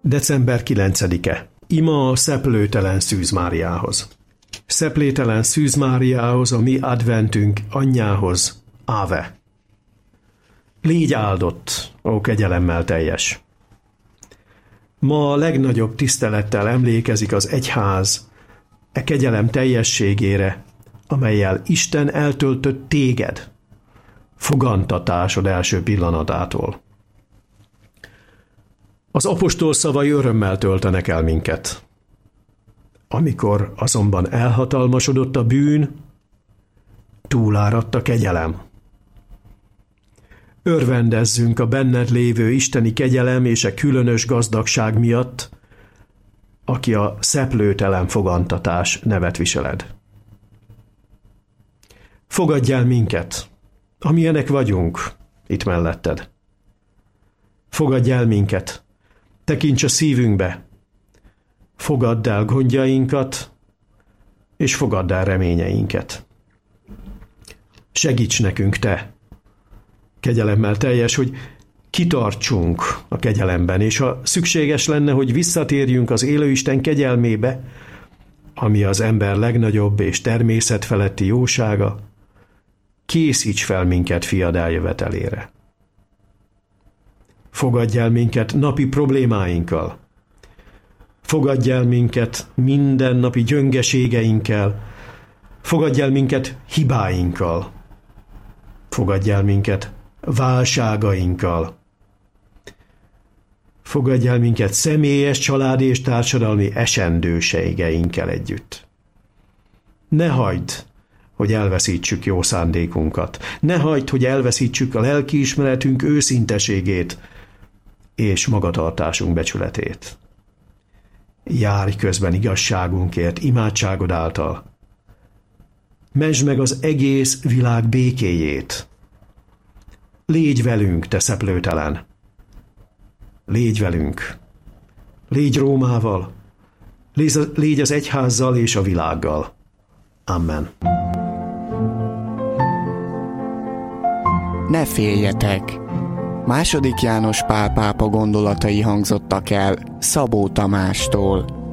December 9-e. Ima a szeplőtelen Szűz Máriához. Szeplételen Szűz Máriához, a mi adventünk anyjához, Áve. Légy áldott, ó kegyelemmel teljes! Ma a legnagyobb tisztelettel emlékezik az egyház kegyelem teljességére, amellyel Isten eltöltött téged, fogantatásod első pillanatától. Az apostol szavai örömmel töltenek el minket. Amikor azonban elhatalmasodott a bűn, túláradt a kegyelem. Örvendezzünk a benned lévő isteni kegyelem és a különös gazdagság miatt, aki a szeplőtelen fogantatás nevet viseled. Fogadj el minket, amilyenek vagyunk, itt melletted. Fogadj el minket, tekints a szívünkbe, fogadd el gondjainkat, és fogadd el reményeinket. Segíts nekünk te, kegyelemmel teljes, hogy kitartsunk a kegyelemben, és ha szükséges lenne, hogy visszatérjünk az élő Isten kegyelmébe, ami az ember legnagyobb és természetfeletti jósága, készíts fel minket fiad eljövetelére. Fogadj el minket napi problémáinkkal. Fogadj el minket mindennapi gyöngeségeinkkel. Fogadj el minket hibáinkkal. Fogadj el minket válságainkkal. Fogadj el minket személyes, családi és társadalmi esendőségeinkkel együtt. Ne hagyd, hogy elveszítsük jó szándékunkat. Ne hagyd, hogy elveszítsük a lelkiismeretünk őszinteségét és magatartásunk becsületét. Járj közben igazságunkért, imádságod által. Mentsd meg az egész világ békéjét. Légy velünk, te szeplőtelen. Légy velünk. Légy Rómával. Légy az egyházzal és a világgal. Amen. Ne féljetek! II. János Pál pápa gondolatai hangzottak el Szabó Tamástól.